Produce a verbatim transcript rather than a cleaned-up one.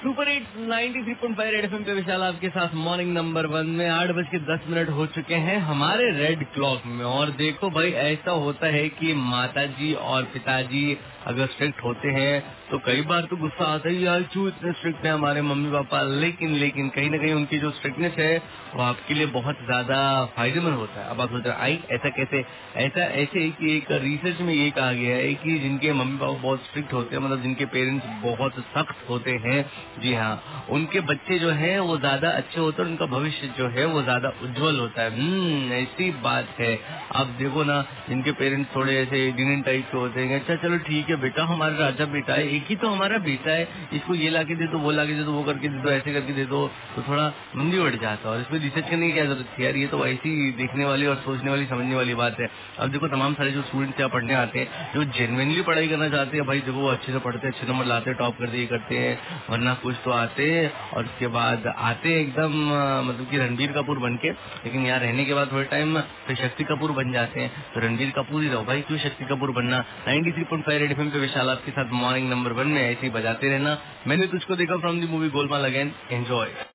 Super eight ninety three point five red FM पे विशाल आपके साथ मॉर्निंग नंबर वन में आठ बज के दस मिनट हो चुके हैं हमारे रेड क्लॉक में। और देखो भाई, ऐसा होता है कि माताजी और पिताजी अगर स्ट्रिक्ट होते हैं तो कई बार तो गुस्सा आता है, यार क्यों इतने स्ट्रिक्ट है हमारे मम्मी पापा। लेकिन लेकिन कहीं ना कहीं उनकी जो स्ट्रिक्टनेस है वो आपके लिए बहुत ज्यादा फायदेमंद होता है। अब आप सोच रहे आई ऐसा कैसे? ऐसा ऐसे है कि एक रिसर्च में ये कहा गया है कि जिनके मम्मी पापा बहुत स्ट्रिक्ट होते हैं, मतलब जिनके पेरेंट्स बहुत सख्त होते हैं, जी हाँ, उनके बच्चे जो है वो ज्यादा अच्छे होते हैं, उनका भविष्य जो है वो ज्यादा उज्जवल होता है। हम्म ऐसी बात है। आप देखो ना, जिनके पेरेंट्स थोड़े ऐसे इंडियन टाइप के होते हैं, अच्छा चलो ठीक है बेटा, हमारा राजा बेटा है, एक ही तो हमारा बेटा है, इसको ये लाके दे दो, वो लाके दे दो, वो करके दे दो, ऐसे करके दे दो, तो थोड़ा मंदी बढ़ जाता है। और इसमें रिसर्च करने की क्या जरूरत थी यार, ये तो ऐसी देखने वाली और सोचने वाली समझने वाली बात है। अब देखो, तमाम सारे जो स्टूडेंट्स यहाँ पढ़ने आते हैं, जो जेन्युइनली पढ़ाई करना चाहते हैं, भाई देखो वो अच्छे से पढ़ते हैं, अच्छे नंबर लाते हैं, टॉप करते, ये करते हैं, वरना कुछ तो आते और उसके बाद आते एकदम मतलब कि रणबीर कपूर बन के, लेकिन यहाँ रहने के बाद थोड़े टाइम फिर शक्ति कपूर बन जाते हैं। तो रणबीर कपूर ही रहो भाई, क्यों शक्ति कपूर बनना। Ninety three point five red FM पे विशाल आपके साथ मॉर्निंग नंबर वन में ऐसे ही बजाते रहना। मैंने तुझको देखा from the movie Golmaal again. Enjoy.